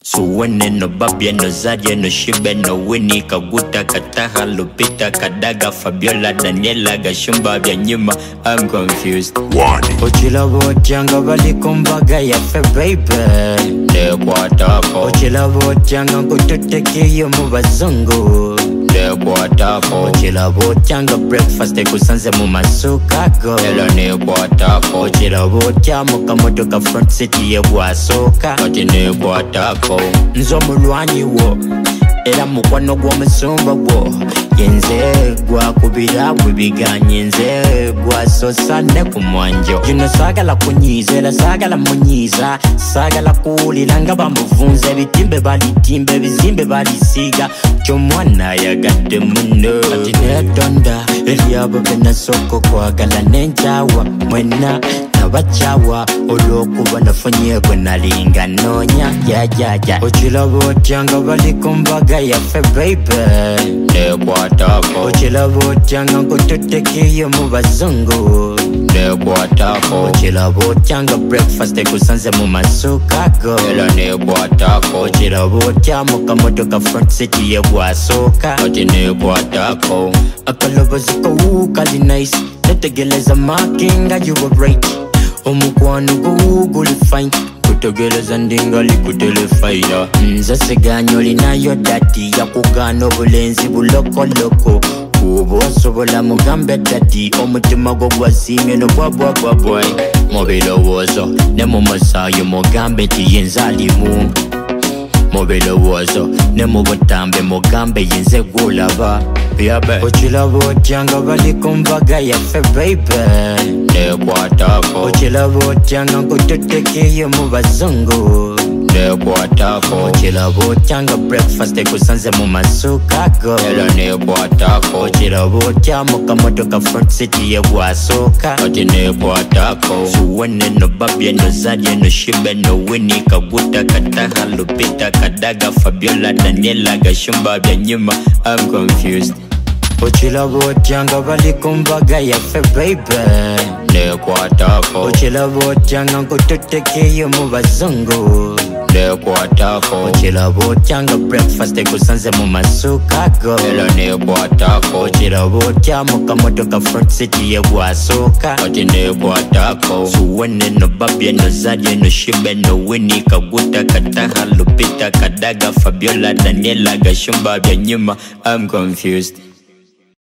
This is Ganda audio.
Suwene no babye no zadye no shibe no Winnie Kaguta Kataha Lupita Kadaga Fabiola Daniela Gashumba Byanyuma. I'm confused. Ochila botyanga bali kumbaga yafe baby ne kwatako. Ochila botyanga kututekiyo mu bazungu ne kwatako. Ochila botyanga breakfast ekusanze mu masuka go elo ne kwatako. Ochila botyama kamotoka front city ye bwasoka kati ne kwatako. Nzo mulwanyi wo era mukwano gw'omusumba gwo yenze gwakubira bwebiganye nze gwasosa ne ku mwanjo. Gino saagala kunyiiza era saagala munyiiza, saagala kuwulira nga bamuvunza. Ebitimbe balitimba ebizimbe balisiiga, ky'omwana ayagadde munno. Kati neetonda eri abo be nasooka okwagala n'enkyawa mwenna nabakyawa olw'okuba nafunye bwe nalinga noonya jajaja. Okiraba otya nga bali ku mbaga yaffe baby ne kwatako. Okiraba otya nga nkututekiyo mu bazungu ne kwatako. Okiraba otya nga breakfast ekusanze mu masuka go era ne kwatako. Okiraba otya mu kamotoka front city ye bwasooka kati ne kwatako. Akalobozi ko kali nice netegeleza makinga you were right. Omukwano gwo guli fine kutegeleza ndingali kutelefaya. Nze siganya olinayo dadi yakugaana obulenzi bulokoloko. Kuba osobola mugambe dadi omutima gwo gwasiimye nobwabwabwabwai. Mu birowoozo ne mu musaayi mugambe nti yenze alimu. Mu birowoozo ne mu butambe mugambe yenze gwolaba. Okiraba otya nga bali ku mbaga yaffe baby ne kwatako. Okiraba otya nga nkututekiyo mu bazungu ne kwatako. Okiraba otya nga breakfast ekusanze mu masuka go era ne kwatako. Okiraba otya mu kamotoka front city ye bwasooka kati ne kwatako. Suwene no babye no zadye no shibe no Winnie Kaguta Kataha Lupita Kadaga Fabiola Daniela Gashumba Byanyuma. I'm confused. Okiraba otya nga bali ku mbaga yaffe baby ne kwatako. Okiraba otya nga nkututekiyo mu bazungu ne kwatako. Okiraba otya nga breakfast ekusanze mu masuka go era ne kwatako. Okiraba otya mu kamotoka front city ye bwasooka kati ne kwatako. Suwene no babye no zadye no shibe no Winnie Kaguta Kataha Lupita Kadaga Fabiola Daniela Gashumba Byanyuma. I'm confused.